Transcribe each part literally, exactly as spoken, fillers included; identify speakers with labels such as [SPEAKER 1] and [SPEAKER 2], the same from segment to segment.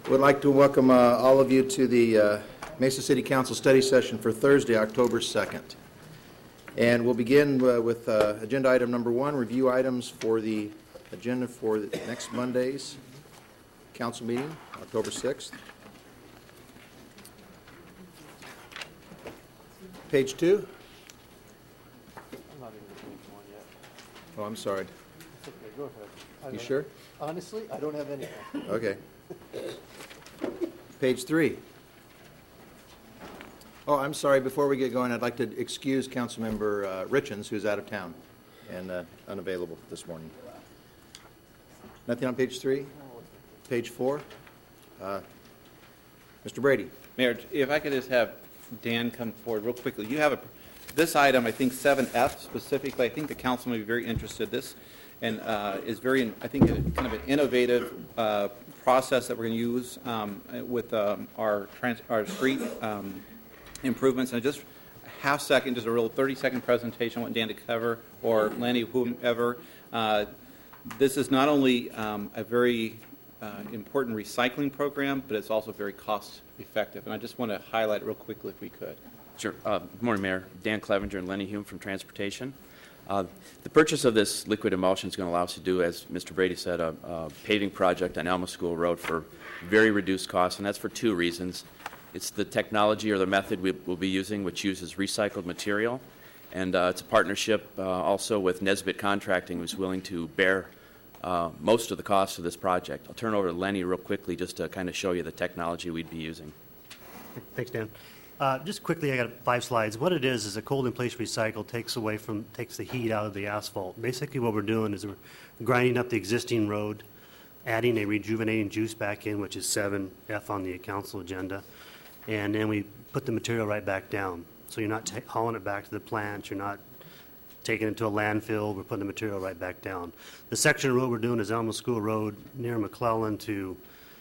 [SPEAKER 1] Would like to welcome uh, all of you to the uh, Mesa City Council study session for Thursday, October second. And we'll begin uh, with uh, agenda item number one, review items for the agenda for the next Monday's council meeting, October sixth. Page two.
[SPEAKER 2] I'm not even to page one yet.
[SPEAKER 1] Oh, I'm sorry.
[SPEAKER 2] It's okay, go ahead. I
[SPEAKER 1] You
[SPEAKER 2] don't-
[SPEAKER 1] sure?
[SPEAKER 2] Honestly, I don't have anything.
[SPEAKER 1] Okay. Page three. Oh, I'm sorry. Before we get going, I'd like to excuse Councilmember uh, Richens, who's out of town and uh, unavailable this morning. Nothing on page three? Page four? Uh, Mister Brady.
[SPEAKER 3] Mayor, if I could just have Dan come forward real quickly. You have a, this item, I think seven F specifically, I think the council may be very interested in this, and uh, is very, I think, a, kind of an innovative uh, process that we're going to use um, with um, our, trans, our street um, improvements. And just a half second, just a real thirty second presentation I want Dan to cover, or Lenny, whomever. Uh, this is not only um, a very uh, important recycling program, but it's also very cost effective. And I just want to highlight it real quickly if we could.
[SPEAKER 4] Sure. Uh, good morning, Mayor. Dan Clevenger and Lenny Hume from Transportation. Uh, the purchase of this liquid emulsion is going to allow us to do, as Mister Brady said, a, a paving project on Alma School Road for very reduced costs, and that's for two reasons. It's the technology or the method we will be using, which uses recycled material, and uh, it's a partnership uh, also with Nesbitt Contracting, who's willing to bear uh, most of the costs of this project. I'll turn it over to Lenny real quickly just to kind of show you the technology we'd be using.
[SPEAKER 5] Thanks, Dan. Uh, just quickly, I got five slides. What it is is a cold-in-place recycle takes away from takes the heat out of the asphalt. Basically, what we're doing is we're grinding up the existing road, adding a rejuvenating juice back in, which is seven F on the council agenda, and then we put the material right back down. So you're not t- hauling it back to the plant. You're not taking it to a landfill. We're putting the material right back down. The section of road we're doing is Alma School Road near McClellan to,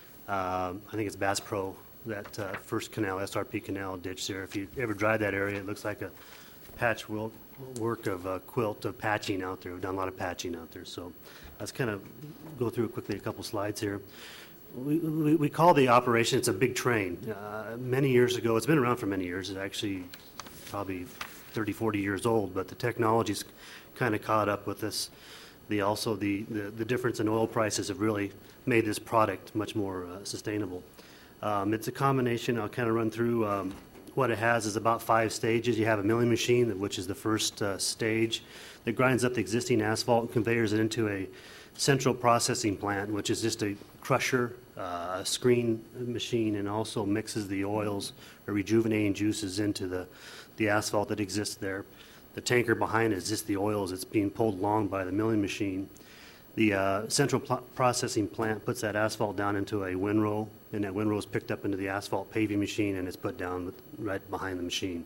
[SPEAKER 5] uh, I think it's Bass Pro. That uh, first canal, S R P canal ditch there. If you ever drive that area, it looks like a patch work of a quilt of patching out there. We've done a lot of patching out there. So let's kind of go through quickly a couple slides here. We, we, we call the operation, it's a big train. Uh, many years ago, it's been around for many years. It's actually probably thirty, forty years old, but the technology's kind of caught up with this. The also the, the, the difference in oil prices have really made this product much more uh, sustainable. Um, it's a combination. I'll kind of run through um, what it has is about five stages. You have a milling machine, which is the first uh, stage, that grinds up the existing asphalt and conveyors it into a central processing plant, which is just a crusher, uh, a screen machine, and also mixes the oils or rejuvenating juices into the, the asphalt that exists there. The tanker behind it is just the oils. It's being pulled along by the milling machine. The uh, central pl- processing plant puts that asphalt down into a windrow, and that windrow is picked up into the asphalt paving machine, and it's put down with, right behind the machine.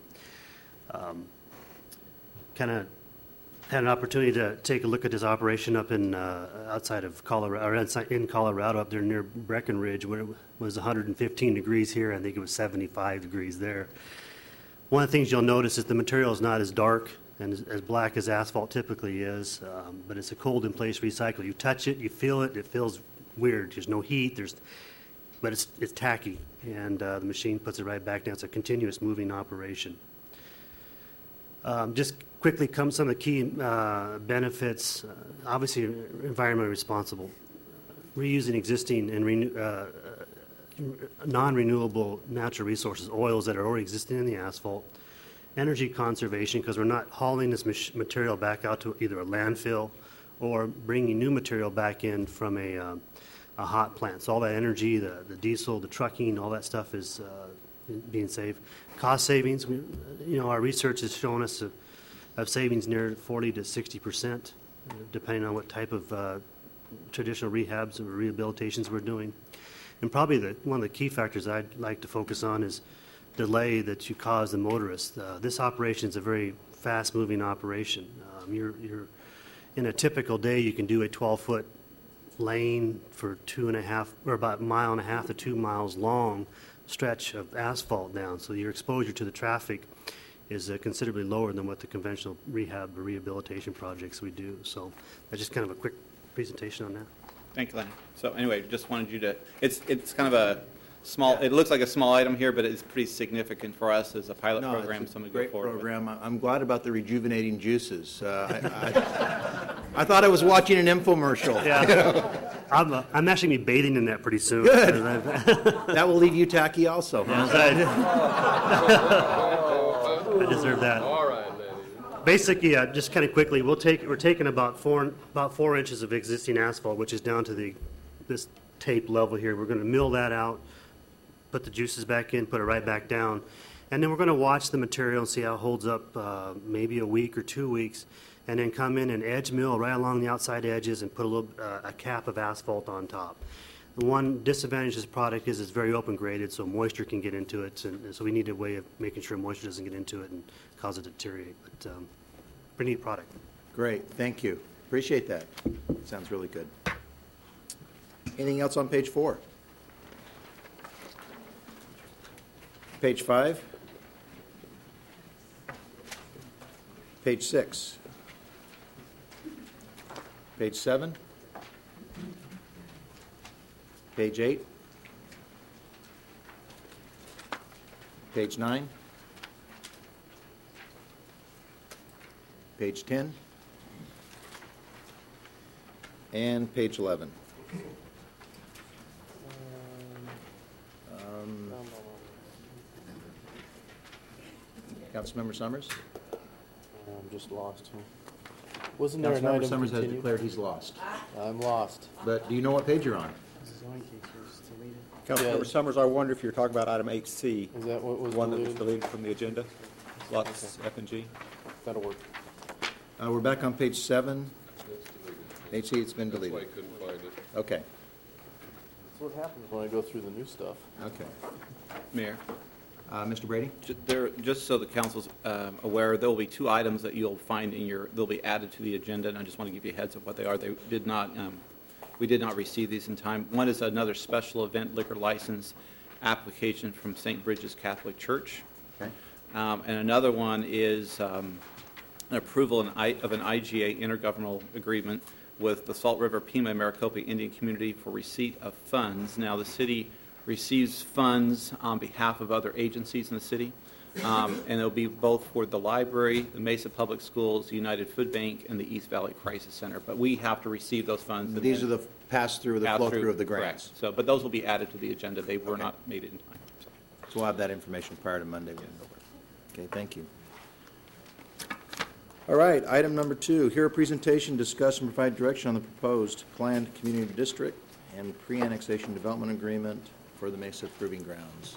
[SPEAKER 5] Um, kind of had an opportunity to take a look at this operation up in uh, outside of Colorado, or inside, in Colorado, up there near Breckenridge, where it was one hundred fifteen degrees here. I think it was seventy-five degrees there. One of the things you'll notice is the material is not as dark and as, as black as asphalt typically is, um, but it's a cold-in-place recycle. You touch it, you feel it, it feels weird. There's no heat, there's, but it's, it's tacky, and uh, the machine puts it right back down. It's a continuous moving operation. Um, just quickly come some of the key uh, benefits. Uh, obviously, environmentally responsible. Reusing existing and renew, uh, non-renewable natural resources, oils that are already existing in the asphalt. Energy conservation, because we're not hauling this mach- material back out to either a landfill or bringing new material back in from a, uh, a hot plant. So all that energy, the, the diesel, the trucking, all that stuff is uh, being saved. Cost savings, we, you know, our research has shown us of, of savings near forty to sixty percent, depending on what type of uh, traditional rehabs or rehabilitations we're doing. And probably the, one of the key factors I'd like to focus on is delay that you cause the motorist. Uh, this operation is a very fast-moving operation. Um, you're, you're in a typical day, you can do a twelve-foot lane for two and a half, or about a mile and a half to two miles long stretch of asphalt down. So your exposure to the traffic is uh, considerably lower than what the conventional rehab or rehabilitation projects we do. So that's just kind of a quick presentation on that.
[SPEAKER 3] Thank you, Lenny. So anyway, just wanted you to, it's, it's kind of a small, it looks like a small item here, but it's pretty significant for us as a pilot
[SPEAKER 1] No,
[SPEAKER 3] program.
[SPEAKER 1] it's a
[SPEAKER 3] something to go
[SPEAKER 1] great
[SPEAKER 3] forward with.
[SPEAKER 1] program. I- I'm glad about the rejuvenating juices. Uh, I, I, I thought I was watching an infomercial.
[SPEAKER 5] Yeah. I'm, uh, I'm actually going to be bathing in that pretty soon.
[SPEAKER 1] Good.
[SPEAKER 5] I
[SPEAKER 1] That will leave you tacky also, huh?
[SPEAKER 5] I deserve that.
[SPEAKER 6] All right, Lenny.
[SPEAKER 5] Basically, uh, just kind of quickly, we'll take, we're taking about four, about four inches of existing asphalt, which is down to the, this tape level here. We're going to mill that out, put the juices back in, put it right back down. And then we're going to watch the material and see how it holds up uh, maybe a week or two weeks, and then come in and edge mill right along the outside edges and put a little, uh, a cap of asphalt on top. The one disadvantage of this product is it's very open graded, so moisture can get into it, and, and so we need a way of making sure moisture doesn't get into it and cause it to deteriorate. But um, pretty neat product.
[SPEAKER 1] Great, thank you. Appreciate that. Sounds really good. Anything else on page four? Page five? Page six? Page seven? Page eight? Page nine? Page ten? And page eleven. Um, Councilmember Summers?
[SPEAKER 2] I'm just lost here. Wasn't there an
[SPEAKER 1] Councilmember
[SPEAKER 2] item
[SPEAKER 1] Summers has
[SPEAKER 2] continued?
[SPEAKER 1] declared he's lost.
[SPEAKER 2] I'm lost.
[SPEAKER 1] But do you know what page you're on?
[SPEAKER 7] Councilmember
[SPEAKER 2] Yeah.
[SPEAKER 7] Summers, I wonder if you're talking about item eight C,
[SPEAKER 2] Is that what was
[SPEAKER 7] the one that was
[SPEAKER 2] deleted?
[SPEAKER 7] deleted from the agenda, lots F and G.
[SPEAKER 2] That'll work.
[SPEAKER 1] Uh, we're back on page seven. H C, it's been
[SPEAKER 6] That's why I
[SPEAKER 1] deleted.
[SPEAKER 6] couldn't find it.
[SPEAKER 1] Okay,
[SPEAKER 2] That's what happens when I go through the new stuff.
[SPEAKER 1] okay.
[SPEAKER 3] Mayor,
[SPEAKER 1] Uh, Mister Brady?
[SPEAKER 3] ju- there, just so the council's um, aware, there will be two items that you'll find in your, they'll be added to the agenda, and I just want to give you a heads up what they are. They did not, um, we did not receive these in time. One is another special event liquor license application from Saint Bridges Catholic Church.
[SPEAKER 1] Okay.
[SPEAKER 3] Um, And another one is um, an approval in I- of an I G A intergovernmental agreement with the Salt River Pima Maricopa Indian Community for receipt of funds. Now, the city receives funds on behalf of other agencies in the city, um, and it'll be both for the library, the Mesa Public Schools, the United Food Bank, and the East Valley Crisis Center. But we have to receive those funds. and
[SPEAKER 1] These are
[SPEAKER 3] then
[SPEAKER 1] the pass-through, the
[SPEAKER 3] pass
[SPEAKER 1] flow-through of the
[SPEAKER 3] correct.
[SPEAKER 1] grants.
[SPEAKER 3] So, but those will be added to the agenda. They were
[SPEAKER 1] Okay.
[SPEAKER 3] not made it in time. So.
[SPEAKER 1] So we'll have that information prior to Monday. Okay, thank you. All right, item number two, hear a presentation, discuss and provide direction on the proposed planned community district and pre-annexation development agreement for the Mesa Proving Grounds.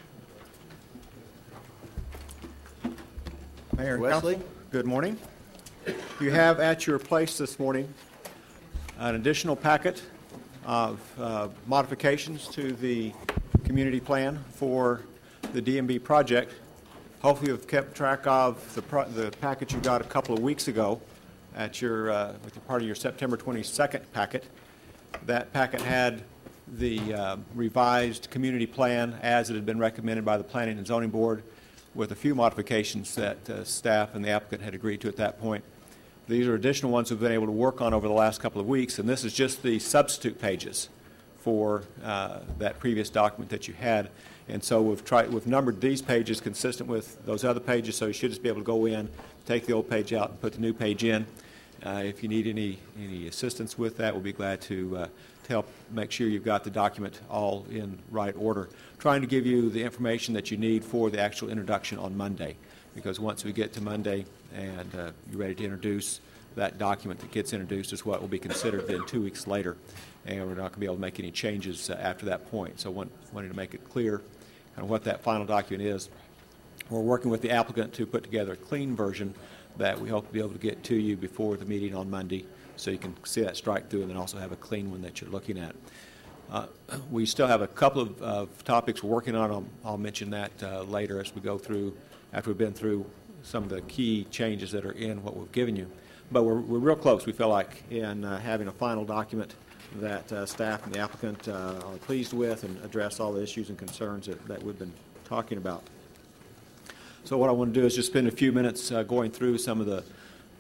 [SPEAKER 7] Mayor and
[SPEAKER 1] Wesley?
[SPEAKER 7] Council, good morning. You have at your place this morning an additional packet of uh, modifications to the community plan for the D M B project. Hopefully you've kept track of the, pro- the packet you got a couple of weeks ago at your, uh, with your part of your September twenty-second packet. That packet had the uh, revised community plan as it had been recommended by the Planning and Zoning Board, with a few modifications that uh, staff and the applicant had agreed to at that point. These are additional ones we've been able to work on over the last couple of weeks, and this is just the substitute pages for uh, that previous document that you had. And so we've tried, we've numbered these pages consistent with those other pages, so you should just be able to go in, take the old page out, and put the new page in. Uh, if you need any any assistance with that, we'll be glad to, uh, to help make sure you've got the document all in right order. Trying to give you the information that you need for the actual introduction on Monday, because once we get to Monday and uh, you're ready to introduce, that document that gets introduced is what will be considered then two weeks later, and we're not going to be able to make any changes uh, after that point. So I want, wanted to make it clear kind of what that final document is. We're working with the applicant to put together a clean version that we hope to be able to get to you before the meeting on Monday, so you can see that strike through and then also have a clean one that you're looking at. Uh, we still have a couple of, of topics we're working on. I'll, I'll mention that uh, later as we go through, after we've been through some of the key changes that are in what we've given you. But we're, we're real close, we feel like, in uh, having a final document that uh, staff and the applicant uh, are pleased with and address all the issues and concerns that, that we've been talking about. So what I want to do is just spend a few minutes uh, going through some of the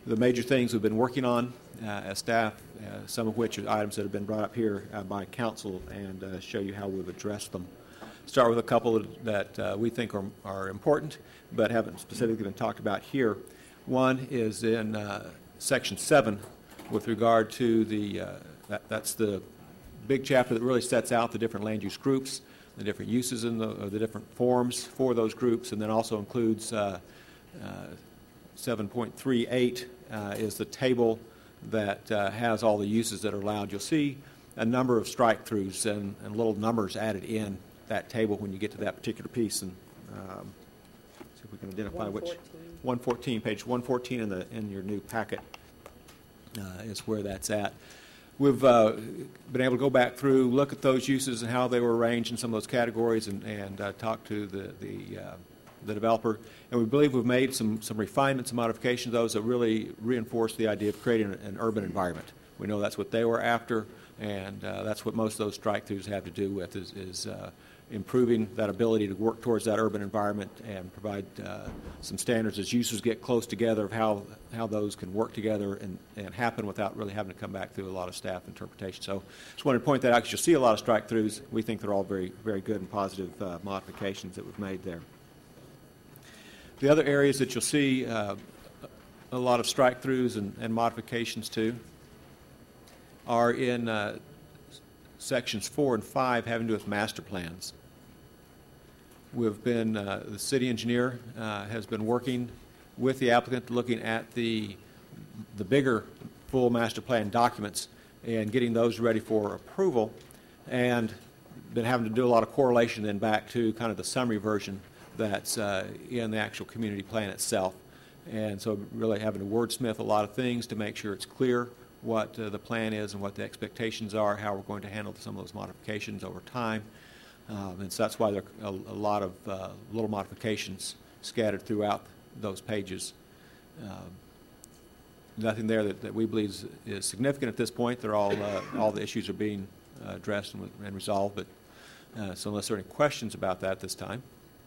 [SPEAKER 7] the major things we've been working on uh, as staff, uh, some of which are items that have been brought up here uh, by council, and uh, show you how we've addressed them. Start with a couple that uh, we think are, are important, but haven't specifically been talked about here. One is in uh, section seven with regard to the, uh, that, that's the big chapter that really sets out the different land use groups, the different uses in the, or the different forms for those groups, and then also includes uh, uh, seven point three eight uh, is the table that uh, has all the uses that are allowed. You'll see a number of strike-throughs and, and little numbers added in that table when you get to that particular piece. And um, see if we can identify which. one fourteen, page one fourteen in the in your new packet uh, is where that's at. We've uh, been able to go back through, look at those uses and how they were arranged in some of those categories, and, and uh, talk to the the, uh, the developer. And we believe we've made some some refinements and modifications, those that really reinforce the idea of creating an, an urban environment. We know that's what they were after, and uh, that's what most of those strike-throughs have to do with, is, is uh, improving that ability to work towards that urban environment and provide uh, some standards as users get close together of how, how those can work together and, and happen without really having to come back through a lot of staff interpretation. So just wanted to point that out because you'll see a lot of strike-throughs. We think they're all very, very good and positive uh, modifications that we've made there. The other areas that you'll see uh, a lot of strike-throughs and, and modifications to are in uh, sections four and five having to do with master plans. We've been, uh, the city engineer uh, has been working with the applicant looking at the, the bigger full master plan documents and getting those ready for approval, and been having to do a lot of correlation then back to kind of the summary version that's uh, in the actual community plan itself. And so really having to wordsmith a lot of things to make sure it's clear what uh, the plan is and what the expectations are, how we're going to handle some of those modifications over time. Um, and so that's why there are a, a lot of uh, little modifications scattered throughout those pages. Um, nothing there that, that we believe is, is significant at this point. They're all, uh, all the issues are being uh, addressed and, and resolved. But uh, so unless there are any questions about that this time.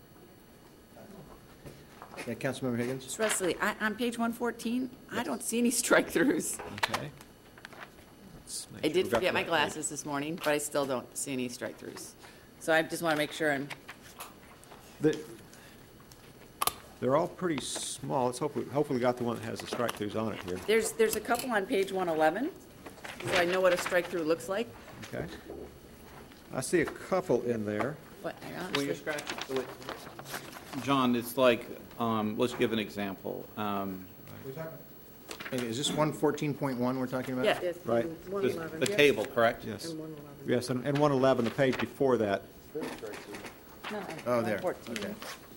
[SPEAKER 1] Yeah, Councilmember Higgins.
[SPEAKER 6] Mister Wesley, I, on page one fourteen, I don't see any strike-throughs.
[SPEAKER 7] Okay. Let's make
[SPEAKER 6] I
[SPEAKER 7] sure
[SPEAKER 6] did
[SPEAKER 7] we've got
[SPEAKER 6] forget
[SPEAKER 7] the
[SPEAKER 6] my
[SPEAKER 7] right page.
[SPEAKER 6] glasses this morning, but I still don't see any strike-throughs. So I just want to make sure I'm,
[SPEAKER 7] The, they're all pretty small. Let's hope we, hopefully we got the one that has the strike-throughs on it here.
[SPEAKER 6] there's, there's a couple on page one eleven, so I know what a strike-through looks like.
[SPEAKER 7] Okay. I see a couple in there.
[SPEAKER 6] But, hang on.
[SPEAKER 3] When you're scratching, wait, John, it's like, um, let's give an example. Um,
[SPEAKER 1] Hey, is this one fourteen point one we're talking about?
[SPEAKER 6] Yeah,
[SPEAKER 8] Yes,
[SPEAKER 7] Right.
[SPEAKER 8] and one
[SPEAKER 3] the,
[SPEAKER 8] eleven.
[SPEAKER 3] the table, correct?
[SPEAKER 7] Yes.
[SPEAKER 8] And one eleven.
[SPEAKER 7] Yes, and, and one eleven, the page before that.
[SPEAKER 6] no,
[SPEAKER 1] Oh, there.
[SPEAKER 6] one fourteen.
[SPEAKER 1] Okay.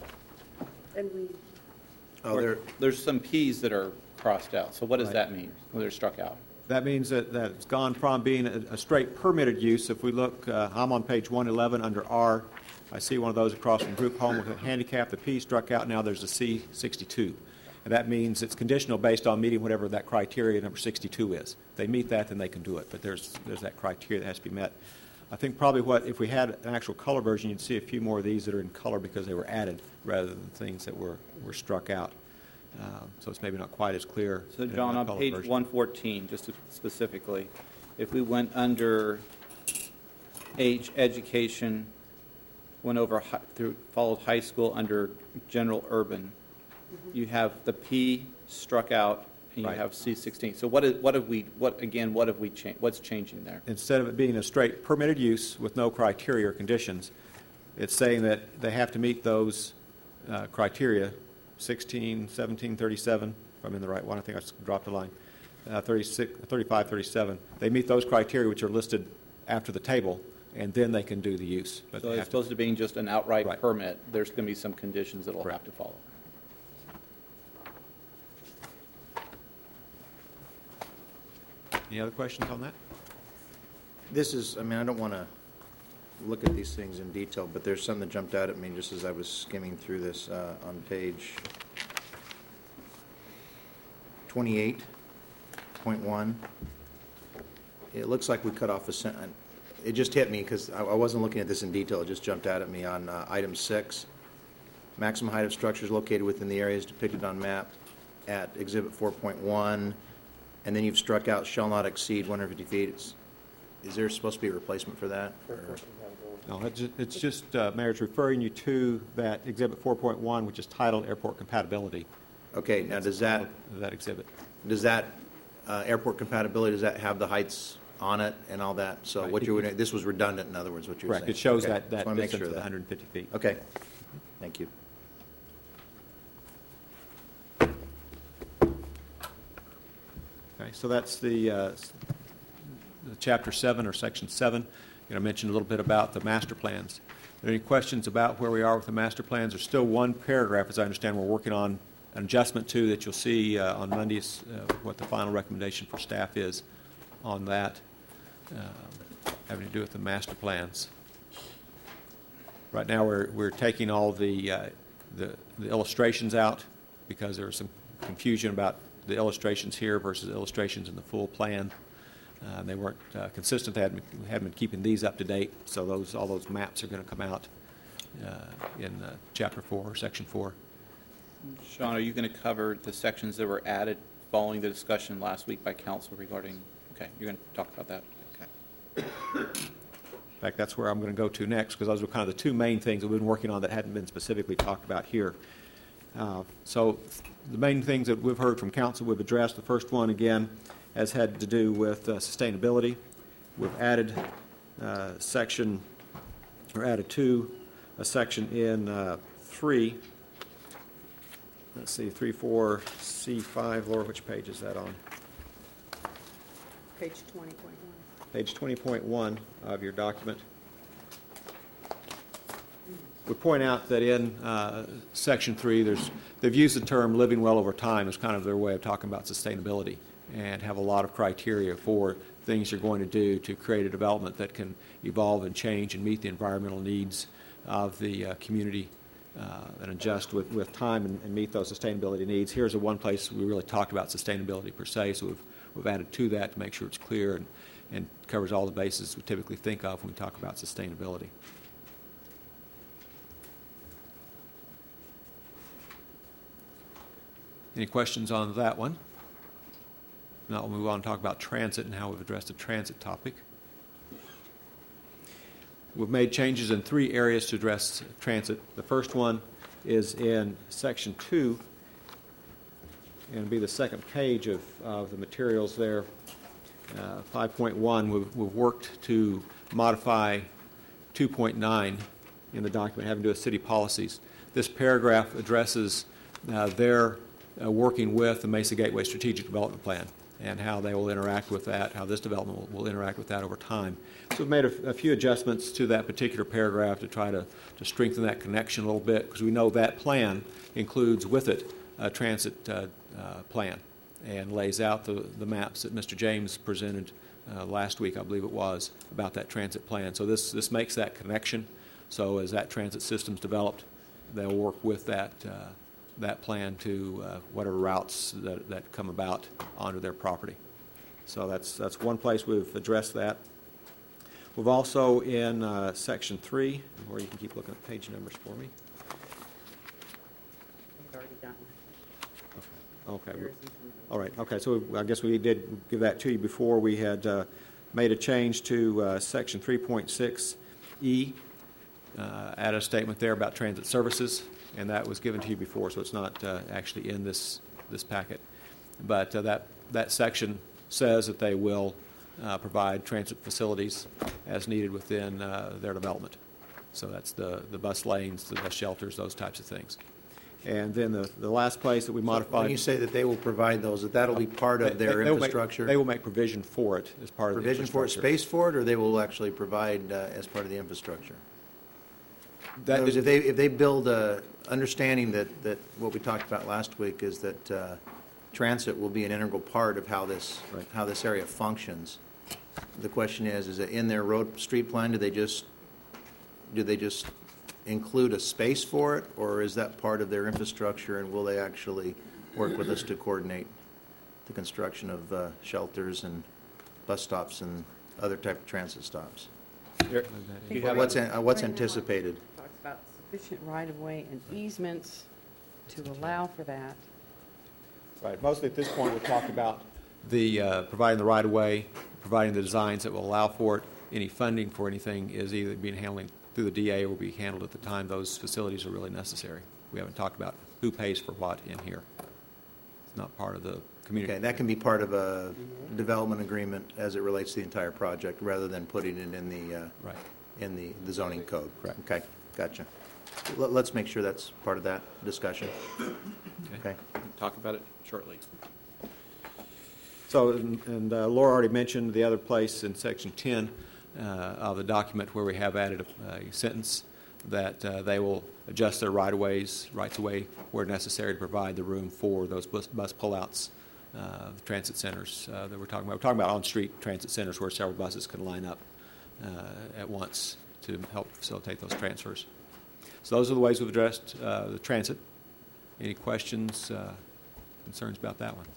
[SPEAKER 8] And we,
[SPEAKER 1] Oh, there.
[SPEAKER 3] There's some Ps that are crossed out. So what does
[SPEAKER 7] Right.
[SPEAKER 3] that mean when they're struck out?
[SPEAKER 7] That means that, that it's gone from being a, a straight permitted use. If we look, uh, I'm on page one eleven under R. I see one of those across from group home with a handicap. The P struck out. Now there's a C sixty-two. And that means it's conditional based on meeting whatever that criteria number sixty-two is. If they meet that, then they can do it. But there's, there's that criteria that has to be met. I think probably what, if we had an actual color version, you'd see a few more of these that are in color because they were added rather than things that were, were struck out. Um, so it's maybe not quite as clear.
[SPEAKER 3] So,
[SPEAKER 7] in
[SPEAKER 3] John,
[SPEAKER 7] a
[SPEAKER 3] on
[SPEAKER 7] color
[SPEAKER 3] page
[SPEAKER 7] version.
[SPEAKER 3] one fourteen, just to- specifically, if we went under H, education, went over, hi- through, followed high school under general urban, you have the P struck out, and you
[SPEAKER 7] Right.
[SPEAKER 3] have C sixteen. So what is, what have we, what, again, what have we changed? What's changing there?
[SPEAKER 7] Instead of it being a straight permitted use with no criteria or conditions, it's saying that they have to meet those uh, criteria, sixteen, seventeen, thirty-seven, if I'm in the right one, I think I s- dropped a line, uh, thirty-six, thirty-five, thirty-seven. They meet those criteria which are listed after the table, and then they can do the use. But
[SPEAKER 3] So
[SPEAKER 7] they
[SPEAKER 3] as
[SPEAKER 7] have to-
[SPEAKER 3] opposed to being just an outright
[SPEAKER 7] Right.
[SPEAKER 3] permit, there's going to be some conditions that will have
[SPEAKER 7] Correct.
[SPEAKER 3] to follow.
[SPEAKER 7] Any other questions on that?
[SPEAKER 1] This is, I mean, I don't want to look at these things in detail, but there's some that jumped out at me just as I was skimming through this uh, on page twenty-eight point one. It looks like we cut off a sentence. It just hit me because I I wasn't looking at this in detail. It just jumped out at me on uh, item six. Maximum height of structures located within the areas depicted on map at Exhibit four point one, and then you've struck out shall not exceed one hundred fifty feet. It's- Is there supposed to be a replacement for that? or-
[SPEAKER 7] No, it's ju- it's just, uh, Mayor, it's referring you to that Exhibit four point one, which is titled Airport Compatibility,
[SPEAKER 1] Okay, now does that,
[SPEAKER 7] that exhibit.
[SPEAKER 1] does that uh, airport compatibility, does that have the heights on it and all that? So
[SPEAKER 7] Right.
[SPEAKER 1] what you would, this was redundant, in other words, what you were saying?
[SPEAKER 7] Correct. It shows
[SPEAKER 1] Okay.
[SPEAKER 7] that, that
[SPEAKER 1] Just wanna make
[SPEAKER 7] distance
[SPEAKER 1] sure
[SPEAKER 7] of
[SPEAKER 1] of
[SPEAKER 7] the
[SPEAKER 1] that.
[SPEAKER 7] one hundred fifty feet.
[SPEAKER 1] Okay, thank you.
[SPEAKER 7] Okay, so that's the, uh, s- the chapter seven or section seven. You know, I mentioned a little bit about the master plans. Are there any questions about where we are with the master plans? There's still one paragraph, as I understand, we're working on an adjustment to that you'll see uh, on Monday's, uh, what the final recommendation for staff is on that, um, having to do with the master plans. Right now, we're, we're taking all the, uh, the the illustrations out because there was some confusion about the illustrations here versus illustrations in the full plan. Uh, They weren't uh, consistent. They hadn't, hadn't been keeping these up to date, so those, all those maps are going to come out uh, in uh, chapter four, or section four.
[SPEAKER 3] Sean, are you going to cover the sections that were added following the discussion last week by council regarding, okay, you're going to talk about that? Okay.
[SPEAKER 7] In fact, that's where I'm going to go to next, because those were kind of the two main things that we've been working on that hadn't been specifically talked about here. Uh, So the main things that we've heard from council, we've addressed. The first one, again, has had to do with uh, sustainability. We've added uh, section, or added to a section in uh, three. Let's see, three, four, C five. Laura, which page is that on?
[SPEAKER 8] Page twenty point one.
[SPEAKER 7] Page twenty point one of your document. We point out that in uh, Section three, there's, they've used the term living well over time as kind of their way of talking about sustainability, and have a lot of criteria for things you're going to do to create a development that can evolve and change and meet the environmental needs of the uh, community uh, and adjust with, with time and, and meet those sustainability needs. Here's the one place we really talked about sustainability per se, so we've, we've added to that to make sure it's clear and, and covers all the bases we typically think of when we talk about sustainability. Any questions on that one? Now we'll move on and talk about transit and how we've addressed the transit topic. We've made changes in three areas to address transit. The first one is in section two, and it'll be the second page of, of the materials there. Uh, five point one, we've, we've worked to modify two point nine in the document having to do with city policies. This paragraph addresses uh, their uh, working with the Mesa Gateway Strategic Development Plan and how they will interact with that, how this development will, will interact with that over time. So we've made a, a few adjustments to that particular paragraph to try to, to strengthen that connection a little bit, because we know that plan includes with it a transit uh, uh, plan and lays out the, the maps that Mister James presented uh, last week, I believe it was, about that transit plan. So this, this makes that connection. So as that transit system's developed, they'll work with that uh, that plan to uh, whatever routes that, that come about onto their property. So that's, that's one place we've addressed that. We've also in uh, section three, or you can keep looking at page numbers for me.
[SPEAKER 8] We've already done.
[SPEAKER 7] Okay.
[SPEAKER 8] Yours is in the-
[SPEAKER 7] All right. Okay. So I guess we did give that to you before. We had uh, made a change to uh, section three point six E, uh, add a statement there about transit services, and that was given to you before, so it's not uh, actually in this this packet. But uh, that that section says that they will uh, provide transit facilities as needed within uh, their development. So that's the the bus lanes, the bus shelters, those types of things. And then the, the last place that we modified.
[SPEAKER 1] When you say that they will provide those, that that'll be part of
[SPEAKER 7] They-
[SPEAKER 1] their
[SPEAKER 7] they will make-
[SPEAKER 1] infrastructure?
[SPEAKER 7] They will make provision for it as part of the
[SPEAKER 1] Provision for it,
[SPEAKER 7] infrastructure.
[SPEAKER 1] space for it, or they will actually provide uh, as part of the infrastructure? In
[SPEAKER 7] That
[SPEAKER 1] other words,
[SPEAKER 7] is-
[SPEAKER 1] if they, if they build, a understanding that, that what we talked about last week is that uh, transit will be an integral part of how this,
[SPEAKER 7] Right.
[SPEAKER 1] how this area functions. The question is, is it in their road, street plan, do they just, do they just include a space for it, or is that part of their infrastructure, and will they actually work with us to coordinate the construction of uh, shelters and bus stops and other type of transit stops?
[SPEAKER 7] There-
[SPEAKER 8] I think
[SPEAKER 1] What's,
[SPEAKER 8] what-
[SPEAKER 1] an- uh, what's
[SPEAKER 8] right now,
[SPEAKER 1] anticipated?
[SPEAKER 8] it Talks about sufficient right-of-way and easements to allow for that.
[SPEAKER 7] Right. Mostly at this point, we'll talk about the, uh, providing the right-of-way, providing the designs that will allow for it. Any funding for anything is either being handled through the D A or will be handled at the time those facilities are really necessary. We haven't talked about who pays for what in here. It's not part of the community.
[SPEAKER 1] Okay, that can be part of a development agreement as it relates to the entire project, rather than putting it in the, uh,
[SPEAKER 7] Right.
[SPEAKER 1] in the the zoning code.
[SPEAKER 7] Correct.
[SPEAKER 1] Okay, gotcha. Let- Let's make sure that's part of that discussion. Okay.
[SPEAKER 3] Talk about it shortly.
[SPEAKER 7] So, and and, uh, Laura already mentioned the other place in section ten uh, of the document where we have added a, a sentence that uh, they will adjust their right-of-ways, rights-of-way where necessary to provide the room for those bus, bus pullouts, uh, the transit centers uh, that we're talking about. We're talking about on-street transit centers where several buses can line up uh, at once to help facilitate those transfers. So those are the ways we've addressed uh, the transit. Any questions, uh, concerns about that one?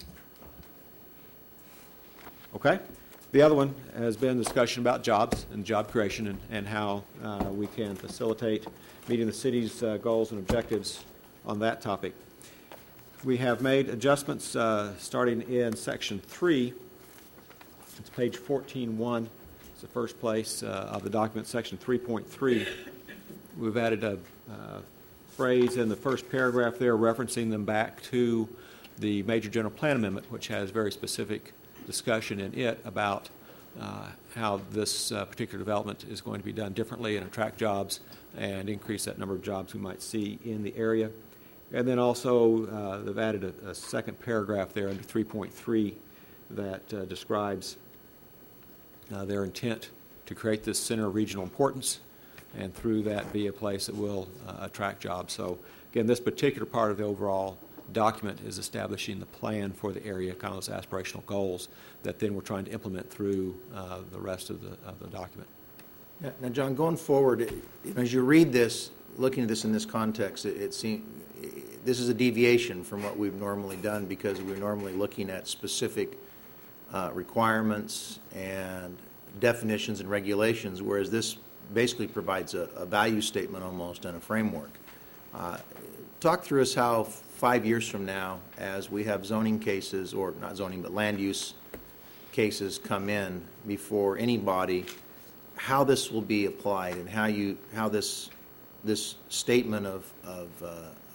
[SPEAKER 7] Okay. The other one has been discussion about jobs and job creation and, and how uh, we can facilitate meeting the city's uh, goals and objectives on that topic. We have made adjustments uh, starting in section three. It's page fourteen one. It's the first place uh, of the document, section three point three. We've added a uh, phrase in the first paragraph there referencing them back to the Major General Plan Amendment, which has very specific discussion in it about uh, how this uh, particular development is going to be done differently and attract jobs and increase that number of jobs we might see in the area. And then also uh, they've added a, a second paragraph there under three point three that uh, describes uh, their intent to create this center of regional importance and through that be a place that will uh, attract jobs. So again, this particular part of the overall document is establishing the plan for the area, kind of those aspirational goals that then we're trying to implement through uh, the rest of the, of the document.
[SPEAKER 1] Yeah, now, John, going forward, it- as you read this, looking at this in this context, it, it seems this is a deviation from what we've normally done, because we're normally looking at specific uh, requirements and definitions and regulations, whereas this basically provides a, a value statement almost and a framework. Uh, talk through us how five years from now, as we have zoning cases, or not zoning, but land use cases come in before anybody, how this will be applied and how you, how this, this statement of, of uh,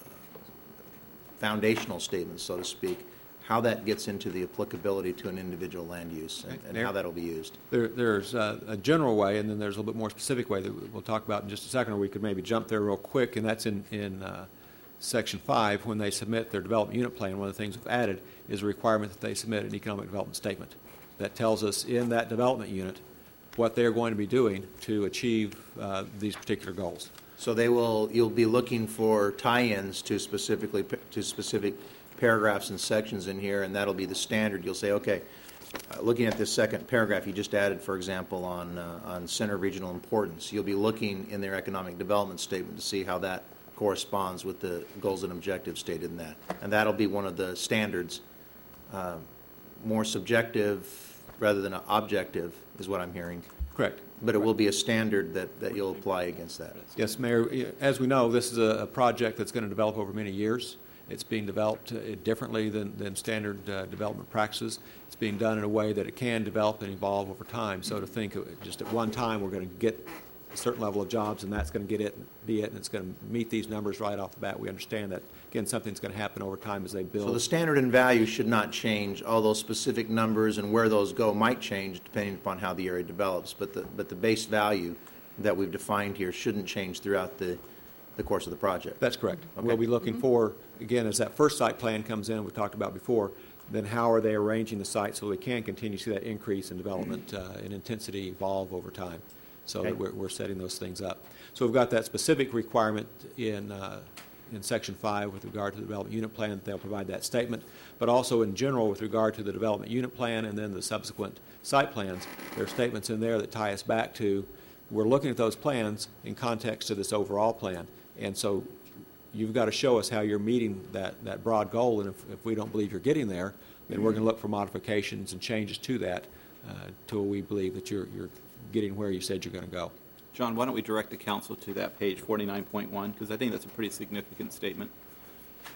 [SPEAKER 1] foundational statements, so to speak, how that gets into the applicability to an individual land use and, and how that'll be used.
[SPEAKER 7] There, there's a, a general way, and then there's a little bit more specific way that we'll talk about in just a second, or we could maybe jump there real quick, and that's in, in uh, Section five. When they submit their development unit plan, one of the things we've added is a requirement that they submit an economic development statement that tells us in that development unit what they're going to be doing to achieve uh, these particular goals.
[SPEAKER 1] So they will, you'll be looking for tie-ins to specifically, to specific paragraphs and sections in here, and that'll be the standard. You'll say, okay, uh, looking at this second paragraph you just added, for example, on, uh, on center of regional importance, you'll be looking in their economic development statement to see how that corresponds with the goals and objectives stated in that. And that'll be one of the standards, uh, more subjective rather than objective is what I'm hearing.
[SPEAKER 7] Correct.
[SPEAKER 1] But it will be a standard that, that you'll apply against that.
[SPEAKER 7] Yes, Mayor. As we know, this is a, a project that's going to develop over many years. It's being developed uh, differently than, than standard uh, development practices. It's being done in a way that it can develop and evolve over time. So to think of it, just at one time we're going to get a certain level of jobs and that's going to get it, be it, and it's going to meet these numbers right off the bat. We understand that, again, something's going to happen over time as they build.
[SPEAKER 1] So the standard and value should not change, although specific numbers and where those go might change depending upon how the area develops. But the, but the base value that we've defined here shouldn't change throughout the, the course of the project.
[SPEAKER 7] That's correct.
[SPEAKER 1] Okay.
[SPEAKER 7] We'll be looking for, again, as that first site plan comes in, we talked about before, then how are they arranging the site so we can continue to see that increase in development uh, and intensity evolve over time, so
[SPEAKER 1] Okay.
[SPEAKER 7] that we're, we're setting those things up. So we've got that specific requirement in, uh, in Section five with regard to the development unit plan, that they'll provide that statement, but also in general with regard to the development unit plan and then the subsequent site plans. There are statements in there that tie us back to, we're looking at those plans in context to this overall plan. And so you've got to show us how you're meeting that, that broad goal, and if, if we don't believe you're getting there, then we're going to look for modifications and changes to that uh, till we believe that you're, you're getting where you said you're going to go.
[SPEAKER 3] John, why don't we direct the council to that page forty-nine point one, because I think that's a pretty significant statement.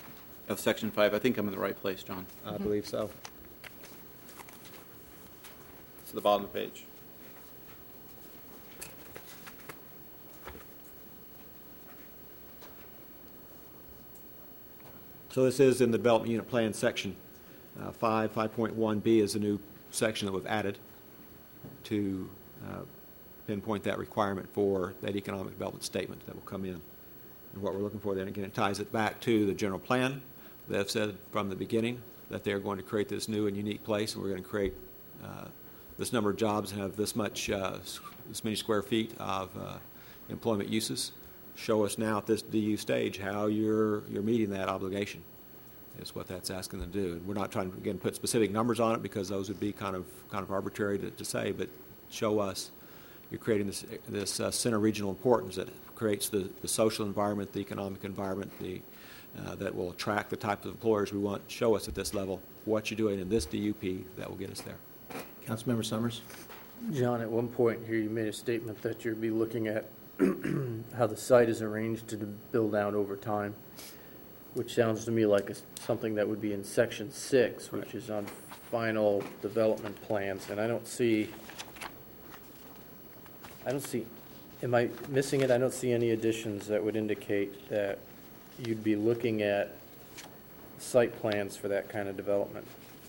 [SPEAKER 3] of Section five. I think I'm in the right place, John.
[SPEAKER 7] I believe so.
[SPEAKER 3] It's at the bottom of the page.
[SPEAKER 7] So this is in the development unit plan section. Uh, five, five point one B is a new section that we've added to uh, pinpoint that requirement for that economic development statement that will come in. And what we're looking for then, again, it ties it back to the general plan. They've said from the beginning that they're going to create this new and unique place, and we're going to create uh, this number of jobs and have this much, uh, this many square feet of uh, employment uses. Show us now at this D U stage how you're you're meeting that obligation. Is what that's asking them to do. And we're not trying to again put specific numbers on it because those would be kind of kind of arbitrary to, to say, but show us you're creating this this uh, center regional importance that creates the, the social environment, the economic environment, the uh, that will attract the type of employers we want. Show us at this level what you're doing in this D U P that will get us there.
[SPEAKER 1] Councilmember Summers?
[SPEAKER 2] John, at one point here, you made a statement that you'd be looking at how the site is arranged to build out over time, which sounds to me like a, something that would be in section six, which right. is on final development plans, and I don't see, I don't see, am I missing it? I don't see any additions that would indicate that you'd be looking at site plans for that kind of development.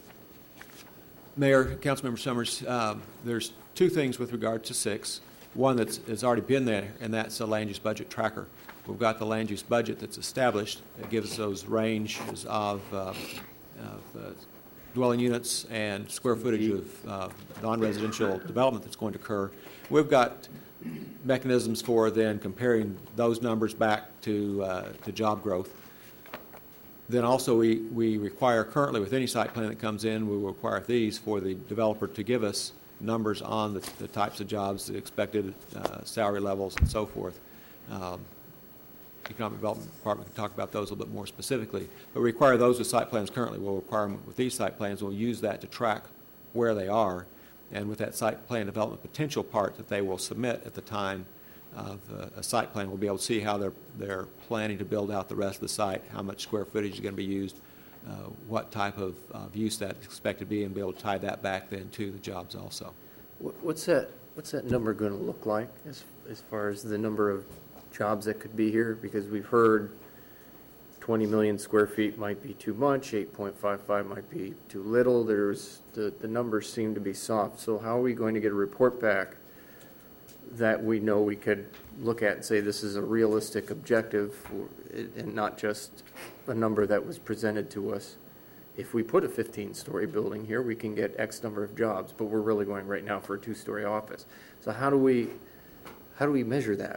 [SPEAKER 7] Mayor, Councilmember Summers, um, there's two things with regard to six. One that's has already been there, and that's a land use budget tracker. We've got the land use budget that's established. It gives us those ranges of, uh, of uh, dwelling units and square footage of uh, non-residential development that's going to occur. We've got mechanisms for then comparing those numbers back to, uh, to job growth. Then also we, we require currently with any site plan that comes in, we will require these for the developer to give us numbers on the, the types of jobs, the expected uh, salary levels, and so forth. Um, Economic Development Department can talk about those a little bit more specifically. But we require those with site plans currently. We'll require them with these site plans. We'll use that to track where they are. And with that site plan development potential part that they will submit at the time of uh, a site plan, we'll be able to see how they're, they're planning to build out the rest of the site, how much square footage is going to be used, uh, what type of, of use that's expected to be, and be able to tie that back then to the jobs also.
[SPEAKER 2] What's that, what's that number going to look like as, as far as the number of jobs that could be here? Because we've heard twenty million square feet might be too much, eight point five five might be too little. There's the, the numbers seem to be soft. So how are we going to get a report back that we know we could look at and say this is a realistic objective for, and not just a number that was presented to us? If we put a fifteen-story building here, we can get X number of jobs, but we're really going right now for a two-story office. So how do we how do we measure that?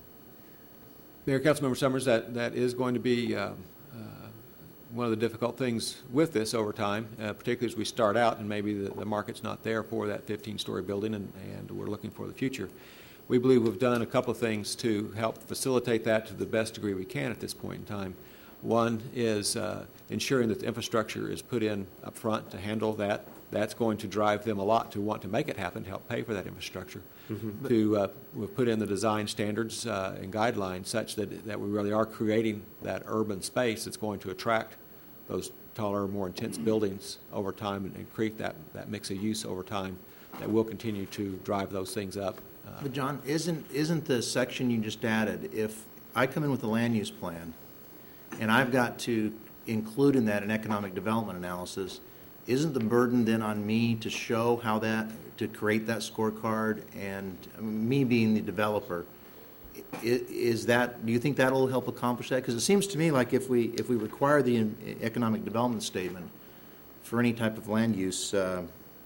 [SPEAKER 7] Mayor, Councilmember Summers, that, that is going to be uh, uh, one of the difficult things with this over time, uh, particularly as we start out and maybe the, the market's not there for that fifteen-story building, and, and we're looking for the future. We believe we've done a couple of things to help facilitate that to the best degree we can at this point in time. One is uh, ensuring that the infrastructure is put in up front to handle that. That's going to drive them a lot to want to make it happen, to help pay for that infrastructure. Mm-hmm. To uh, we've put in the design standards uh, and guidelines such that, that we really are creating that urban space that's going to attract those taller, more intense buildings over time and, and create that, that mix of use over time that will continue to drive those things up. Uh,
[SPEAKER 1] but John, isn't, isn't the section you just added, if I come in with a land use plan and I've got to include in that an economic development analysis, isn't the burden then on me to show how that, to create that scorecard, and me being the developer, is that, do you think that'll help accomplish that? Because it seems to me like if we, if we require the economic development statement for any type of land use, uh,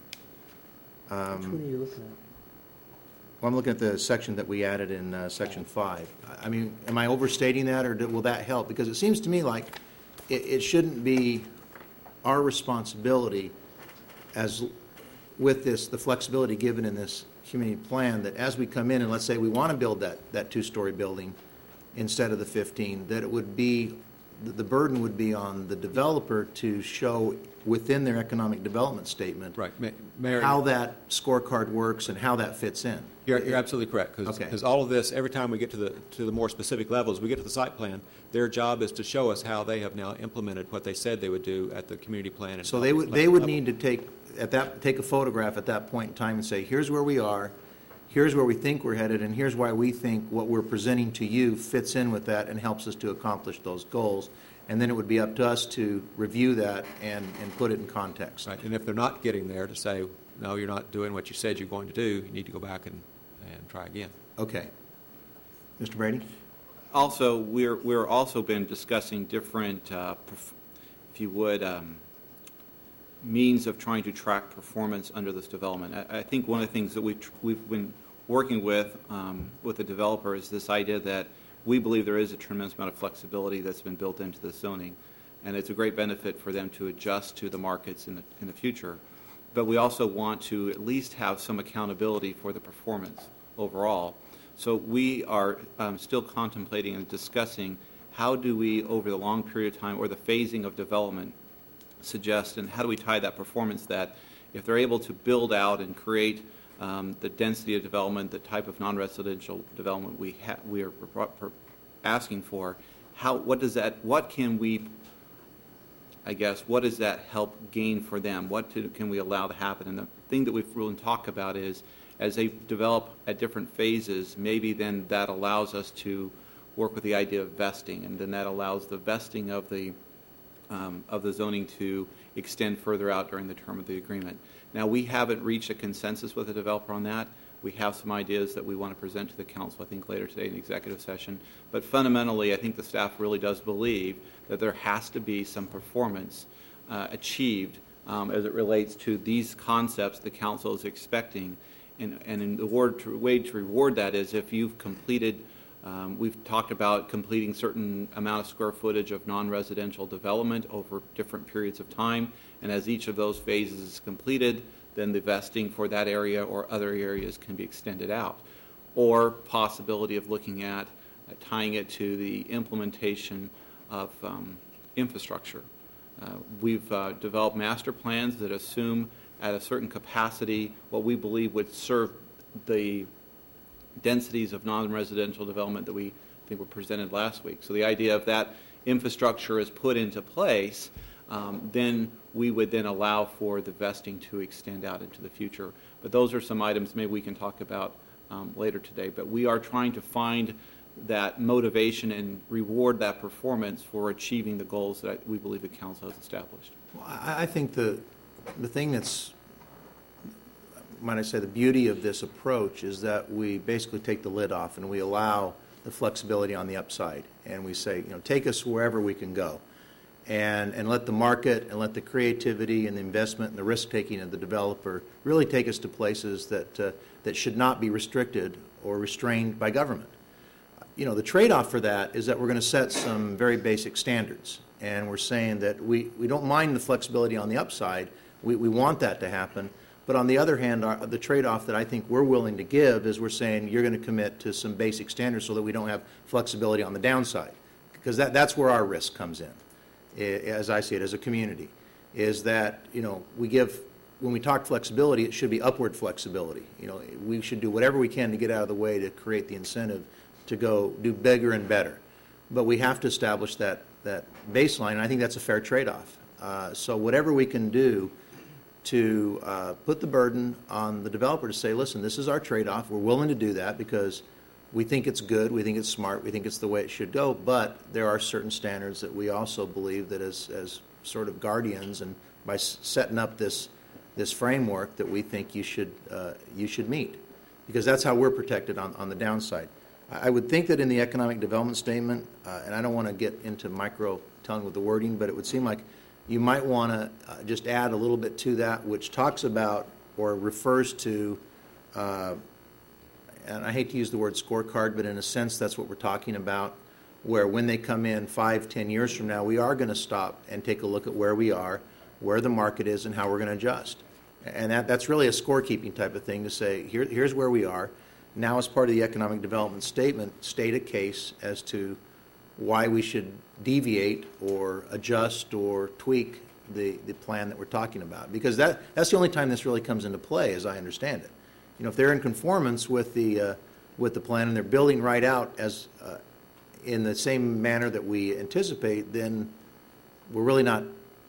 [SPEAKER 1] um,
[SPEAKER 2] Which one are you looking at?
[SPEAKER 1] well, I'm looking at the section that we added in uh, section five. I mean, am I overstating that, or do, will that help? Because it seems to me like it, it shouldn't be our responsibility as with this, the flexibility given in this community plan, that as we come in and let's say we want to build that, that two-story building instead of the fifteen, that it would be the the burden would be on the developer to show within their economic development statement
[SPEAKER 7] Right. Ma- Mayor,
[SPEAKER 1] how that scorecard works and how that fits in.
[SPEAKER 7] You're, you're absolutely correct, because
[SPEAKER 1] Okay.
[SPEAKER 7] all of this, every time we get to the, to the more specific levels, we get to the site plan, their job is to show us how they have now implemented what they said they would do at the community plan. And
[SPEAKER 1] So they would,
[SPEAKER 7] public
[SPEAKER 1] they would
[SPEAKER 7] level.
[SPEAKER 1] need to take, at that, take a photograph at that point in time and say, here's where we are, here's where we think we're headed, and here's why we think what we're presenting to you fits in with that and helps us to accomplish those goals. And then it would be up to us to review that and, and put it in context.
[SPEAKER 7] Right, and if they're not getting there, to say, no, you're not doing what you said you're going to do, you need to go back and, and try again.
[SPEAKER 1] Okay. Mister Brady?
[SPEAKER 3] Also, we're, we're also been discussing different, uh, perf- if you would, um, means of trying to track performance under this development. I, I think one of the things that we've, tr- we've been working with, um, with the developer is this idea that we believe there is a tremendous amount of flexibility that's been built into the zoning, and it's a great benefit for them to adjust to the markets in the, in the future. But we also want to at least have some accountability for the performance overall. So we are um, still contemplating and discussing how do we, over the long period of time, or the phasing of development, suggest, and how do we tie that performance that if they're able to build out and create um, the density of development, the type of non-residential development we ha- we are pro- pro- asking for, how what does that what can we I guess what does that help gain for them? What to, can we allow to happen? And the thing that we've really talked about is as they develop at different phases, maybe then that allows us to work with the idea of vesting, and then that allows the vesting of the Um, of the zoning to extend further out during the term of the agreement. Now, we haven't reached a consensus with the developer on that. We have some ideas that we want to present to the council, I think, later today in the executive session. But fundamentally, I think the staff really does believe that there has to be some performance uh, achieved um, as it relates to these concepts the council is expecting. And, and in the word to, way to reward that is if you've completed Um, we've talked about completing certain amount of square footage of non-residential development over different periods of time, and as each of those phases is completed, then the vesting for that area or other areas can be extended out. Or possibility of looking at uh, tying it to the implementation of um, infrastructure. Uh, we've uh, developed master plans that assume at a certain capacity what we believe would serve the densities of non-residential development that we think were presented last week. So the idea of that infrastructure is put into place, um, then we would then allow for the vesting to extend out into the future. But those are some items maybe we can talk about um, later today. But we are trying to find that motivation and reward that performance for achieving the goals that we believe the council has established.
[SPEAKER 1] Well, I, I think the, the thing that's, might I say, the beauty of this approach is that we basically take the lid off and we allow the flexibility on the upside. And we say, you know, take us wherever we can go. And, and let the market and let the creativity and the investment and the risk-taking of the developer really take us to places that, uh, that should not be restricted or restrained by government. You know, the trade-off for that is that we're going to set some very basic standards. And we're saying that we, we don't mind the flexibility on the upside. We, we want that to happen. But on the other hand, our, the trade-off that I think we're willing to give is we're saying you're going to commit to some basic standards so that we don't have flexibility on the downside. Because that, that's where our risk comes in, as I see it, as a community, is that, you know, we give, when we talk flexibility, it should be upward flexibility. You know, we should do whatever we can to get out of the way to create the incentive to go do bigger and better. But we have to establish that, that baseline, and I think that's a fair trade-off. Uh, so whatever we can do to uh, put the burden on the developer to say, listen, this is our trade-off. We're willing to do that because we think it's good, we think it's smart, we think it's the way it should go, but there are certain standards that we also believe that as, as sort of guardians and by s- setting up this, this framework that we think you should, uh, you should meet, because that's how we're protected on, on the downside. I would think that in the economic development statement, uh, and I don't want to get into micro telling with the wording, but it would seem like you might want to uh, just add a little bit to that, which talks about or refers to, uh, and I hate to use the word scorecard, but in a sense that's what we're talking about, where when they come in five, ten years from now, we are going to stop and take a look at where we are, where the market is, and how we're going to adjust. And that, that's really a scorekeeping type of thing to say, here, here's where we are. Now, as part of the economic development statement, state a case as to why we should deviate or adjust or tweak the, the plan that we're talking about. Because that, that's the only time this really comes into play, as I understand it. You know, if they're in conformance with the, uh, with the plan and they're building right out as uh, in the same manner that we anticipate, then we're really not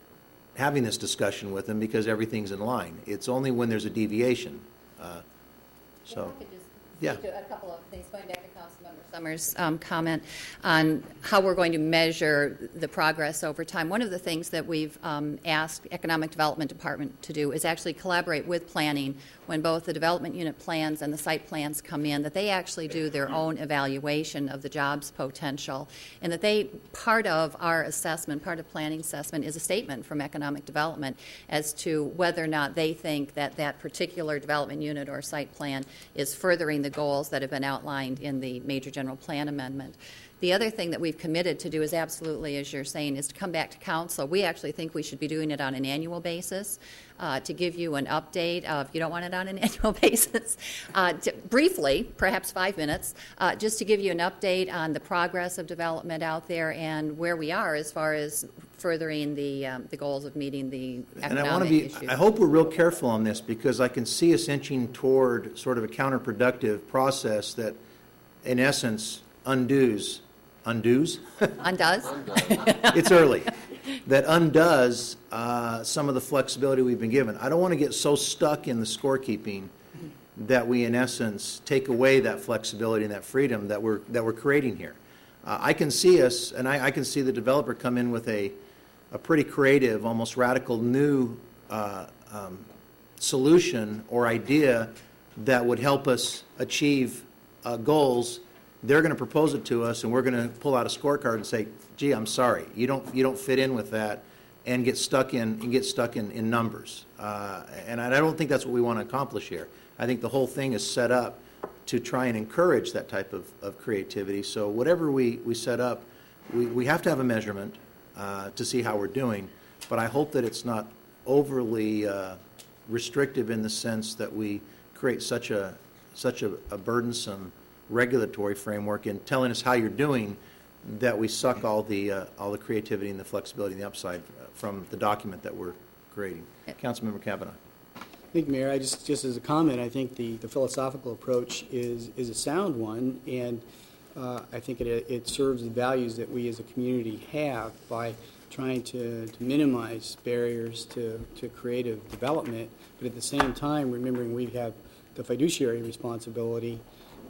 [SPEAKER 1] having this discussion with them because everything's in line. It's only when there's a deviation. Uh, so,
[SPEAKER 9] If I could just
[SPEAKER 1] yeah.
[SPEAKER 9] speak to a couple of things, going back to Councilmember Summers' um, comment on how we're going to measure the progress over time. One of the things that we've um, asked Economic Development Department to do is actually collaborate with planning when both the development unit plans and the site plans come in, that they actually do their own evaluation of the jobs potential, and that they, part of our assessment, part of planning assessment is a statement from economic development as to whether or not they think that that particular development unit or site plan is furthering the goals that have been outlined in the major general plan amendment. The other thing that we've committed to do is absolutely, as you're saying, is to come back to council. We actually think we should be doing it on an annual basis uh, to give you an update. Uh, if you don't want it on an annual basis, uh, to, briefly, perhaps five minutes, uh, just to give you an update on the progress of development out there and where we are as far as furthering the um, the goals of meeting the economic
[SPEAKER 1] and I want to be,
[SPEAKER 9] issues.
[SPEAKER 1] I hope we're real careful on this because I can see us inching toward sort of a counterproductive process that, in essence, undoes Undoes?
[SPEAKER 9] Undoes?
[SPEAKER 1] It's early. That undoes uh, some of the flexibility we've been given. I don't want to get so stuck in the scorekeeping that we, in essence, take away that flexibility and that freedom that we're that we're creating here. Uh, I can see us, and I, I can see the developer come in with a a pretty creative, almost radical new uh, um, solution or idea that would help us achieve uh, goals. They're going to propose it to us, and we're going to pull out a scorecard and say, "Gee, I'm sorry, you don't you don't fit in with that," and get stuck in and get stuck in in numbers. Uh, and I don't think that's what we want to accomplish here. I think the whole thing is set up to try and encourage that type of, of creativity. So whatever we, we set up, we, we have to have a measurement uh, to see how we're doing. But I hope that it's not overly uh, restrictive in the sense that we create such a such a, a burdensome regulatory framework in telling us how you're doing that we suck all the uh, all the creativity and the flexibility and the upside from the document that we're creating. Councilmember Kavanaugh.
[SPEAKER 10] I think, Mayor, I just just as a comment, I think the, the philosophical approach is is a sound one, and uh, I think it it serves the values that we as a community have by trying to, to minimize barriers to, to creative development, but at the same time remembering we have the fiduciary responsibility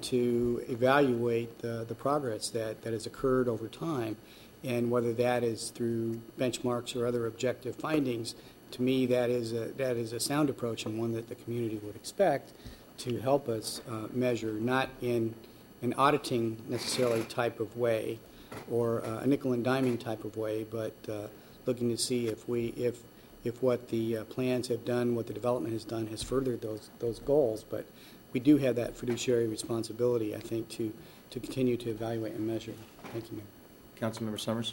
[SPEAKER 10] to evaluate the, the progress that, that has occurred over time, and whether that is through benchmarks or other objective findings. To me, that is a, that is a sound approach and one that the community would expect to help us uh, measure, not in an auditing necessarily type of way or uh, a nickel and diming type of way, but uh, looking to see if we if if what the uh, plans have done, what the development has done, has furthered those those goals. But we do have that fiduciary responsibility, I think, to, to continue to evaluate and measure. Thank you, Mayor.
[SPEAKER 1] Councilmember Summers.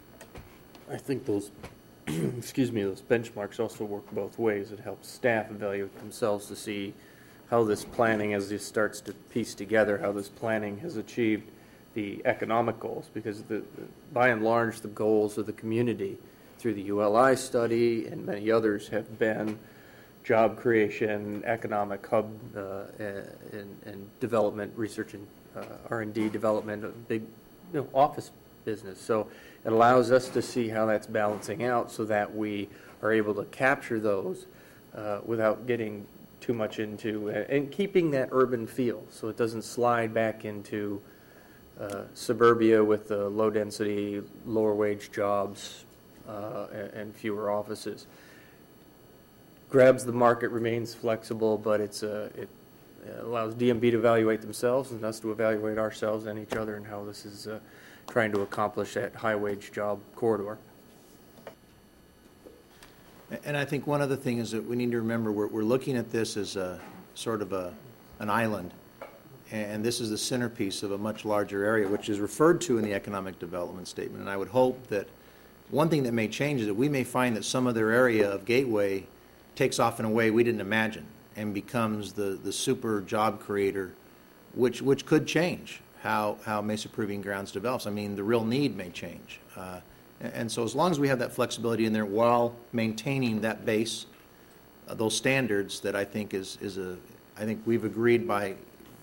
[SPEAKER 2] I think those, excuse me, those benchmarks also work both ways. It helps staff evaluate themselves to see how this planning, as this starts to piece together, how this planning has achieved the economic goals, because the, the, by and large the goals of the community through the U L I study and many others have been job creation, economic hub, uh, and, and development, research and uh, R and D development, a big you know, office business. So it allows us to see how that's balancing out so that we are able to capture those uh, without getting too much into, uh, and keeping that urban feel so it doesn't slide back into uh, suburbia with the low density, lower wage jobs uh, and, and fewer offices. Grabs the market, remains flexible, but it's a, it allows D M B to evaluate themselves and us to evaluate ourselves and each other and how this is uh, trying to accomplish that high-wage job corridor.
[SPEAKER 1] And I think one other thing is that we need to remember we're, we're looking at this as a sort of a an island, and this is the centerpiece of a much larger area, which is referred to in the economic development statement. And I would hope that one thing that may change is that we may find that some other area of Gateway takes off in a way we didn't imagine and becomes the, the super job creator, which which could change how, how Mesa Proving Grounds develops. I mean, the real need may change. Uh, and so as long as we have that flexibility in there while maintaining that base, uh, those standards that I think is, is a, I think we've agreed by,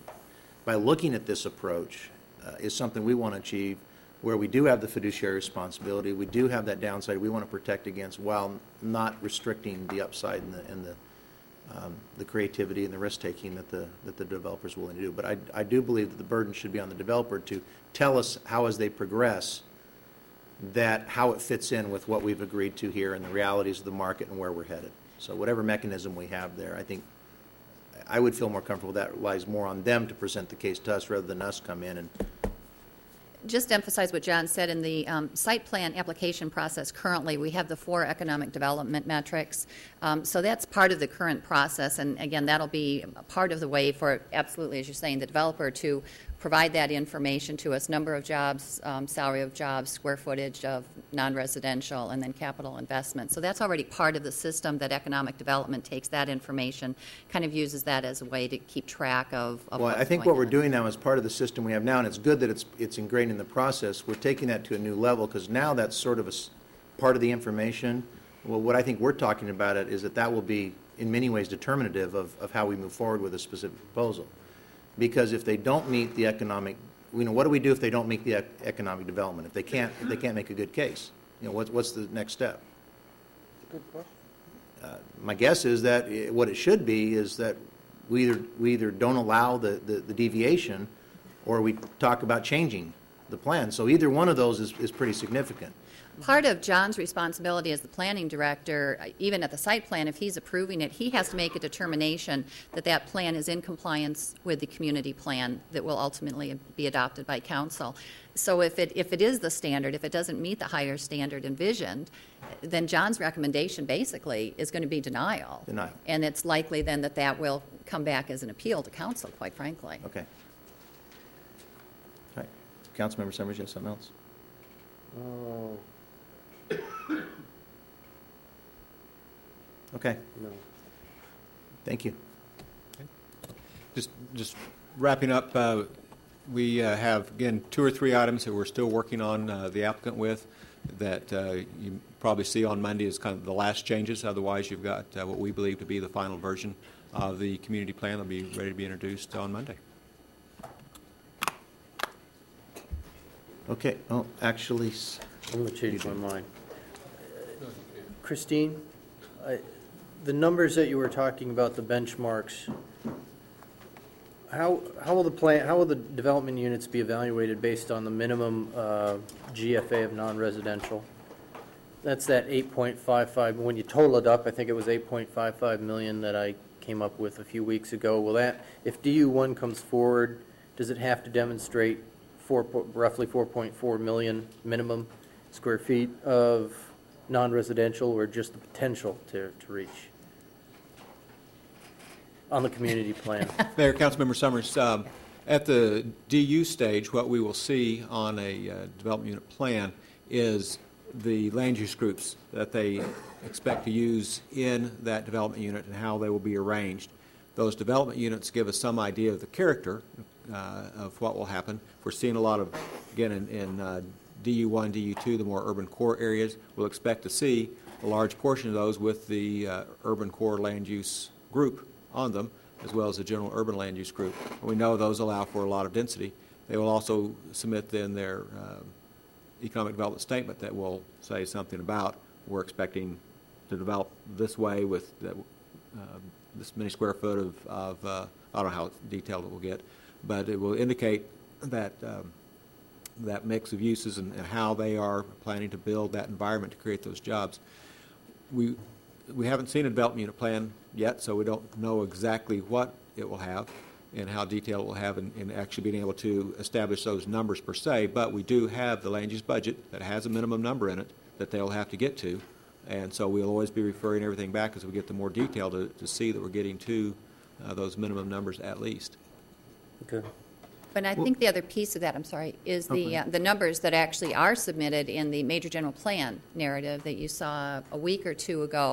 [SPEAKER 1] by looking at this approach uh, is something we want to achieve, where we do have the fiduciary responsibility, we do have that downside we want to protect against while not restricting the upside and the, and the Um, the creativity and the risk-taking that the that the developer's willing to do. But I, I do believe that the burden should be on the developer to tell us how, as they progress, that how it fits in with what we've agreed to here and the realities of the market and where we're headed. So whatever mechanism we have there, I think I would feel more comfortable that lies more on them to present the case to us rather than us come in and
[SPEAKER 9] Just to emphasize what John said, in the um, site plan application process currently, we have the four economic development metrics. Um, so that's part of the current process, and again, that'll be part of the way for, absolutely, as you're saying, the developer to provide that information to us, number of jobs, um, salary of jobs, square footage of non-residential, and then capital investment. So that's already part of the system that economic development takes that information, kind of uses that as a way to keep track of, of
[SPEAKER 1] Well,
[SPEAKER 9] what's
[SPEAKER 1] I think
[SPEAKER 9] going
[SPEAKER 1] what we're
[SPEAKER 9] on.
[SPEAKER 1] doing now is part of the system we have now, and it's good that it's it's ingrained in the process. We're taking that to a new level because now that's sort of a s- part of the information. Well, what I think we're talking about it is that that will be in many ways determinative of, of how we move forward with a specific proposal. Because if they don't meet the economic, you know, what do we do if they don't meet the ec- economic development? If they can't, if they can't make a good case, you know, what's what's the next step?
[SPEAKER 2] Good question.
[SPEAKER 1] Uh, my guess is that i what it should be is that we either we either don't allow the, the, the deviation, or we talk about changing the plan. So either one of those is, is pretty significant.
[SPEAKER 9] Part of John's responsibility as the planning director, uh, even at the site plan, if he's approving it, he has to make a determination that that plan is in compliance with the community plan that will ultimately be adopted by council. So if it, if it is the standard, if it doesn't meet the higher standard envisioned, then John's recommendation basically is going to be denial.
[SPEAKER 1] Denial.
[SPEAKER 9] And it's likely then that that will come back as an appeal to council, quite frankly.
[SPEAKER 1] Okay. All right. Councilmember Summers, you have something else?
[SPEAKER 2] Oh,
[SPEAKER 1] Okay.
[SPEAKER 2] no.
[SPEAKER 1] Thank you.
[SPEAKER 7] Just, just wrapping up, uh, we uh, have, again, two or three items that we're still working on uh, the applicant with that uh, you probably see on Monday as kind of the last changes. Otherwise, you've got uh, what we believe to be the final version of the community plan that will be ready to be introduced on Monday.
[SPEAKER 1] Okay. Oh, actually, s-
[SPEAKER 2] I'm going to change my mind. Christine, I, the numbers that you were talking about, the benchmarks, how, how will the plan, how will the development units be evaluated based on the minimum uh, G F A of non-residential? That's that eight point five five, when you total it up, I think it was eight point five five million that I came up with a few weeks ago. Will that, if D U one comes forward, does it have to demonstrate four, roughly four point four million minimum square feet of non-residential, or just the potential to, to reach on the community plan?
[SPEAKER 7] Mayor, Councilmember Summers, um, at the D U stage, what we will see on a uh, development unit plan is the land use groups that they expect to use in that development unit and how they will be arranged. Those development units give us some idea of the character uh, of what will happen. We're seeing a lot of, again, in, in uh, D U one, D U two, the more urban core areas, we'll expect to see a large portion of those with the uh, urban core land use group on them, as well as the general urban land use group. And we know those allow for a lot of density. They will also submit then their uh, economic development statement that will say something about, we're expecting to develop this way with that, uh, this many square foot of, of uh, I don't know how detailed it will get, but it will indicate that um, that mix of uses and, and how they are planning to build that environment to create those jobs. We we haven't seen a development unit plan yet, so we don't know exactly what it will have and how detailed it will have in, in actually being able to establish those numbers per se, but we do have the land use budget that has a minimum number in it that they'll have to get to, and so we'll always be referring everything back as we get the more detail to, to see that we're getting to uh, those minimum numbers at least.
[SPEAKER 2] Okay.
[SPEAKER 9] But I think the other piece of that, I'm sorry, is the uh, the numbers that actually are submitted in the major general plan narrative that you saw a week or two ago.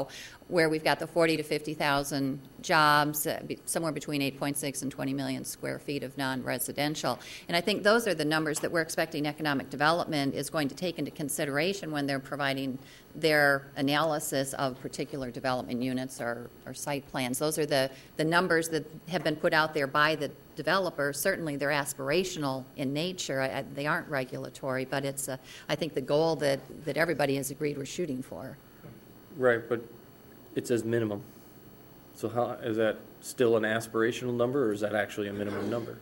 [SPEAKER 9] where we've got the forty to fifty thousand jobs, uh, be, somewhere between eight point six and twenty million square feet of non-residential. And I think those are the numbers that we're expecting economic development is going to take into consideration when they're providing their analysis of particular development units or, or site plans. Those are the, the numbers that have been put out there by the developer. Certainly they're aspirational in nature. I, I, they aren't regulatory, but it's, a, I think, the goal that, that everybody has agreed we're shooting for.
[SPEAKER 2] Right, but it says minimum. So how, is that still an aspirational number, or is that actually a minimum number?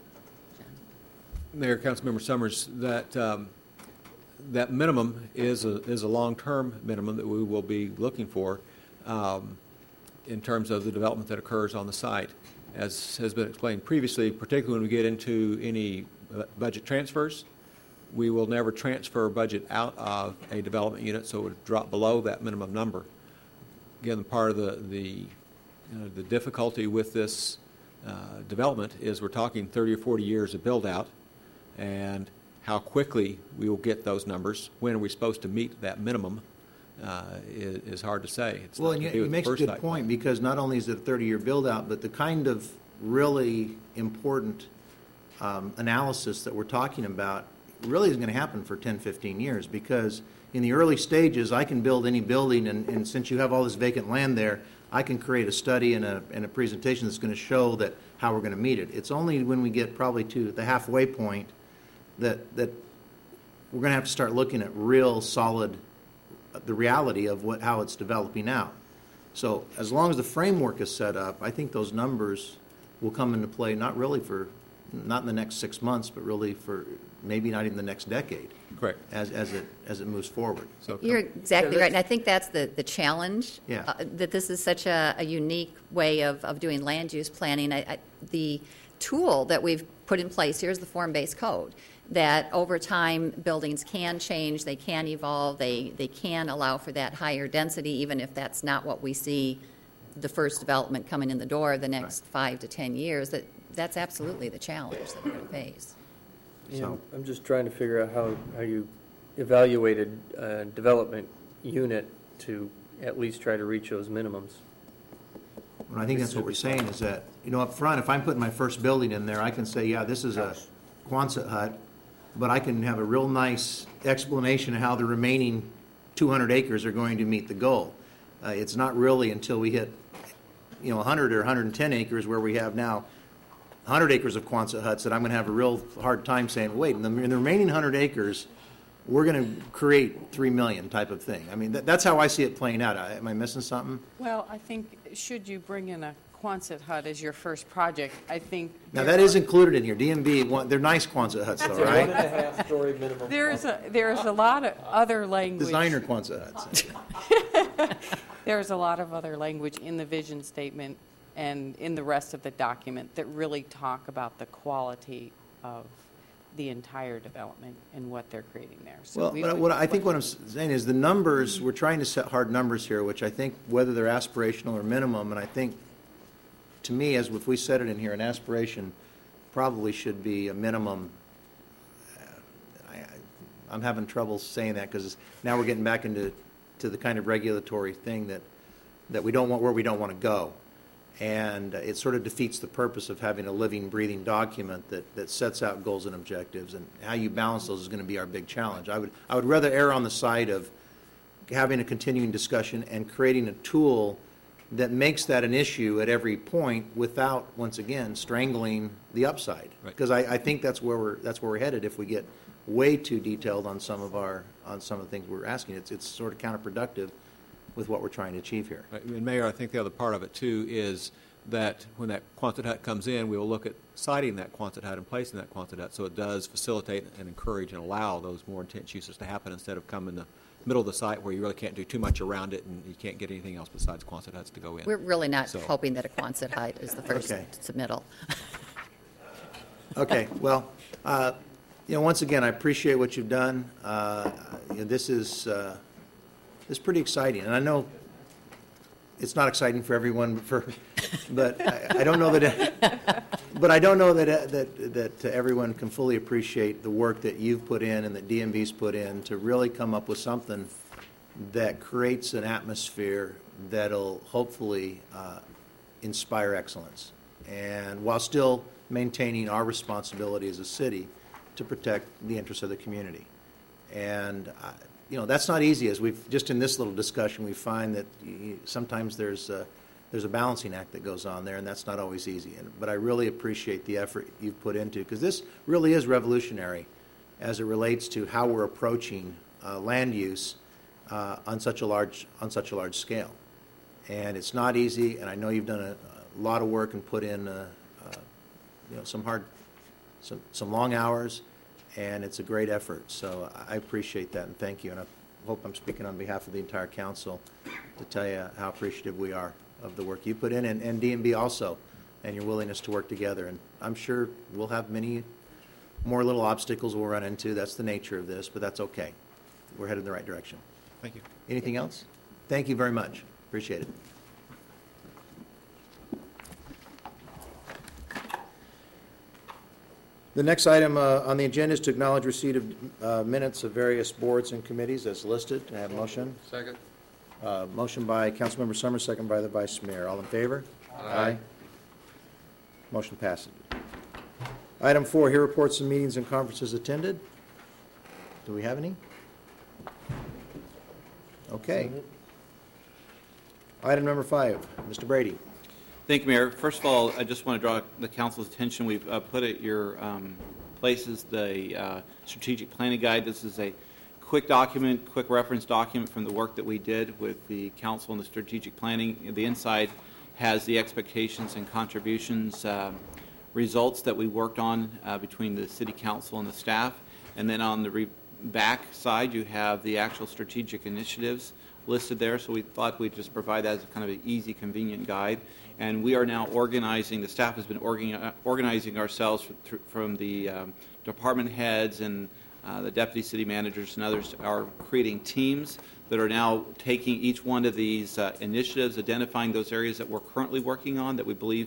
[SPEAKER 7] Mayor, Councilmember Summers, that um, that minimum is a is a long-term minimum that we will be looking for um, in terms of the development that occurs on the site. As has been explained previously, particularly when we get into any budget transfers, we will never transfer budget out of a development unit, so it would drop below that minimum number. Again, part of the the, you know, the difficulty with this uh, development is we're talking thirty or forty years of build-out, and how quickly we will get those numbers, when are we supposed to meet that minimum, uh, is, is hard to say. It's
[SPEAKER 1] Well,
[SPEAKER 7] not
[SPEAKER 1] and
[SPEAKER 7] to
[SPEAKER 1] you,
[SPEAKER 7] do
[SPEAKER 1] you
[SPEAKER 7] with
[SPEAKER 1] make
[SPEAKER 7] the
[SPEAKER 1] a
[SPEAKER 7] first
[SPEAKER 1] good
[SPEAKER 7] site
[SPEAKER 1] point,
[SPEAKER 7] plan.
[SPEAKER 1] because not only is it a thirty-year build-out, but the kind of really important um, analysis that we're talking about really is going to happen for ten, fifteen years, because in the early stages, I can build any building, and, and since you have all this vacant land there, I can create a study and a, and a presentation that's going to show that how we're going to meet it. It's only when we get probably to the halfway point that that we're going to have to start looking at real solid, the reality of what how it's developing out. So as long as the framework is set up, I think those numbers will come into play, not really for, not in the next six months, but really for maybe not even the next decade.
[SPEAKER 7] Correct.
[SPEAKER 1] As, as it as it moves forward.
[SPEAKER 7] So
[SPEAKER 9] You're exactly right, and I think that's the, the challenge.
[SPEAKER 1] Yeah.
[SPEAKER 9] uh, That this is such a, a unique way of, of doing land use planning. I, I, the tool that we've put in place, here's the form-based code, that over time buildings can change, they can evolve, they, they can allow for that higher density, even if that's not what we see the first development coming in the door the next right. five to ten years. That That's absolutely the challenge that we're going to face.
[SPEAKER 2] So I'm just trying to figure out how, how you evaluated a development unit to at least try to reach those minimums.
[SPEAKER 1] Well, I think that's what we're saying is that, you know, up front, if I'm putting my first building in there, I can say, yeah, this is a Quonset hut, but I can have a real nice explanation of how the remaining two hundred acres are going to meet the goal. Uh, it's not really until we hit, you know, one hundred or one hundred ten acres where we have now one hundred acres of Quonset huts that I'm going to have a real hard time saying, wait, in the, in the remaining one hundred acres, we're going to create three million type of thing. I mean, that, that's how I see it playing out. I, am I missing something?
[SPEAKER 8] Well, I think, should you bring in a Quonset hut as your first project, I think...
[SPEAKER 1] Now, that is included in here. D M V, one- they're nice Quonset huts, though, right?
[SPEAKER 2] One and a half story minimum.
[SPEAKER 8] There's a, there's a lot of other language...
[SPEAKER 1] Designer Quonset huts.
[SPEAKER 8] There's a lot of other language in the vision statement and in the rest of the document that really talk about the quality of the entire development and what they're creating there. So
[SPEAKER 1] Well,
[SPEAKER 8] we
[SPEAKER 1] but
[SPEAKER 8] would-
[SPEAKER 1] what I think what I'm saying is the numbers, we're trying to set hard numbers here, which I think whether they're aspirational or minimum, and I think, to me, as if we set it in here, an aspiration probably should be a minimum. I, I- I'm having trouble saying that because now we're getting back into to the kind of regulatory thing that, that we don't want, where we don't want to go. And it sort of defeats the purpose of having a living, breathing document that, that sets out goals and objectives, and how you balance those is going to be our big challenge. I would, I would rather err on the side of having a continuing discussion and creating a tool that makes that an issue at every point without, once again, strangling the upside.
[SPEAKER 7] Right.
[SPEAKER 1] Because I, I think that's where we're that's where we're headed if we get way too detailed on some of our on some of the things we're asking. It's it's sort of counterproductive with what we're trying to achieve here.
[SPEAKER 7] Right. And Mayor, I think the other part of it, too, is that when that Quonset hut comes in, we will look at siting that Quonset hut and placing that Quonset hut so it does facilitate and encourage and allow those more intense uses to happen instead of coming in the middle of the site where you really can't do too much around it and you can't get anything else besides Quonset huts to go in.
[SPEAKER 9] We're really not
[SPEAKER 7] So-
[SPEAKER 9] hoping that a Quonset hut is the first
[SPEAKER 1] Okay.
[SPEAKER 9] submittal.
[SPEAKER 1] Okay, well, uh, you know, once again, I appreciate what you've done. Uh, you know, this is uh, this is pretty exciting, and I know it's not exciting for everyone. For, but I, I don't know that. It, but I don't know that uh, that that everyone can fully appreciate the work that you've put in and that D M V's put in to really come up with something that creates an atmosphere that'll hopefully uh, inspire excellence, and while still maintaining our responsibility as a city to protect the interests of the community. And, uh, you know, that's not easy. As we've, just in this little discussion, we find that you, sometimes there's a, there's a balancing act that goes on there, and that's not always easy. And, but I really appreciate the effort you've put into, because this really is revolutionary as it relates to how we're approaching uh, land use uh, on such a large, on such a large scale. And it's not easy, and I know you've done a, a lot of work and put in uh, uh, you know, some hard, some, some long hours, and it's a great effort. So I appreciate that, and thank you. And I hope I'm speaking on behalf of the entire council to tell you how appreciative we are of the work you put in, and, and D M B also, and your willingness to work together. And I'm sure we'll have many more little obstacles we'll run into. That's the nature of this, but that's okay. We're headed in the right direction.
[SPEAKER 3] Thank you.
[SPEAKER 1] Anything else? Thank you very much. Appreciate it. The next item uh, on the agenda is to acknowledge receipt of uh, minutes of various boards and committees as listed. Can I have a motion?
[SPEAKER 11] Second.
[SPEAKER 1] Uh, motion by Councilmember Summers, second by the Vice Mayor. All in favor?
[SPEAKER 11] Aye.
[SPEAKER 1] Motion passes. Item four, hear reports of meetings and conferences attended. Do we have any? Okay. Item number five, Mister Brady.
[SPEAKER 3] Thank you, Mayor. First of all, I just want to draw the council's attention. We've uh, put at your um, places the uh, strategic planning guide. This is a quick document, quick reference document from the work that we did with the council and the strategic planning. The inside has the expectations and contributions uh, results that we worked on uh, between the city council and the staff. And then on the re back side, you have the actual strategic initiatives listed there. So we thought we'd just provide that as a kind of an easy, convenient guide. And we are now organizing, the staff has been organi organizing ourselves from the um, department heads and uh, the deputy city managers and others are creating teams that are now taking each one of these uh, initiatives, identifying those areas that we're currently working on that we believe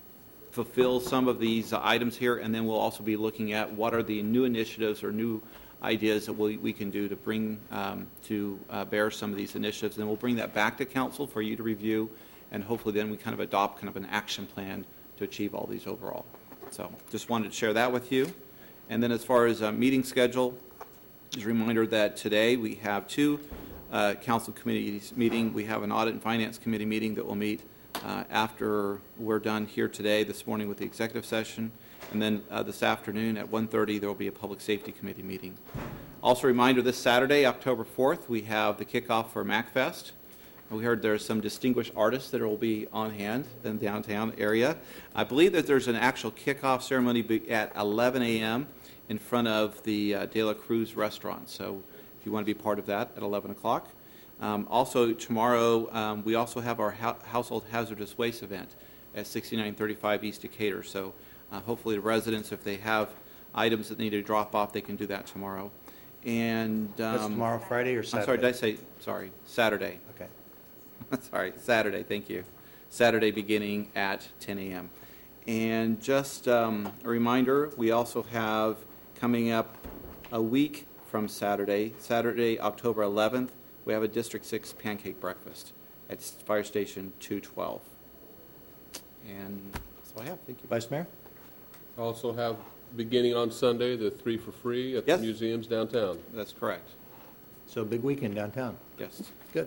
[SPEAKER 3] fulfill some of these uh, items here, and then we'll also be looking at what are the new initiatives or new ideas that we, we can do to bring um, to uh, bear some of these initiatives. And we'll bring that back to council for you to review, and hopefully then we kind of adopt kind of an action plan to achieve all these overall. So just wanted to share that with you. And then as far as a meeting schedule, just a reminder that today we have two uh, council committees meeting. We have an audit and finance committee meeting that will meet uh, after we're done here today, this morning with the executive session. And then uh, this afternoon at one thirty there will be a public safety committee meeting. Also a reminder, this Saturday, October fourth, we have the kickoff for MacFest. We heard there's some distinguished artists that will be on hand in the downtown area. I believe that there's an actual kickoff ceremony at eleven A M in front of the uh, De La Cruz restaurant. So if you want to be part of that at eleven o'clock. Um, also tomorrow, um, we also have our ho household hazardous waste event at sixty-nine thirty-five East Decatur. So uh, hopefully the residents, if they have items that need to drop off, they can do that tomorrow. And um,
[SPEAKER 1] That's tomorrow, Friday, or Saturday?
[SPEAKER 3] I'm sorry, did I say, sorry, Saturday.
[SPEAKER 1] Okay.
[SPEAKER 3] Sorry, Saturday, thank you. Saturday beginning at ten A M And just um, a reminder, we also have coming up a week from Saturday, Saturday, October eleventh, we have a District six pancake breakfast at Fire Station two twelve. And that's all I have. Thank you.
[SPEAKER 1] Vice Mayor?
[SPEAKER 11] Also have, beginning on Sunday, the three for free at
[SPEAKER 3] Yes.
[SPEAKER 11] the museums downtown.
[SPEAKER 3] That's correct.
[SPEAKER 1] So big weekend downtown.
[SPEAKER 3] Yes.
[SPEAKER 1] Good.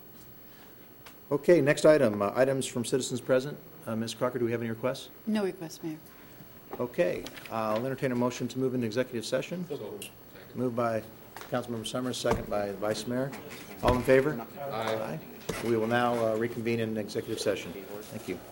[SPEAKER 1] Okay, next item, uh, items from citizens present. Uh, Miz Crocker, do we have any requests?
[SPEAKER 6] No request, Mayor.
[SPEAKER 1] Okay, uh, I'll entertain a motion to move into executive session. Moved by Councilmember Summers, second by the Vice Mayor. All in favor?
[SPEAKER 11] Aye.
[SPEAKER 1] We will now uh, reconvene in executive session. Thank you.